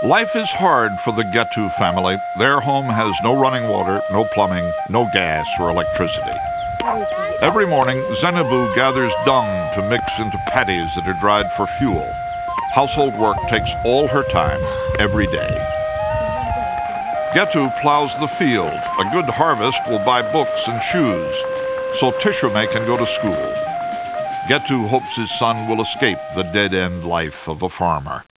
Life is hard for the Getu family. Their home has no running water, no plumbing, no gas or electricity. Every morning, Zenabu gathers dung to mix into patties that are dried for fuel. Household work takes all her time, every day. Getu plows the field. A good harvest will buy books and shoes, so Tishume can go to school. Getu hopes his son will escape the dead-end life of a farmer.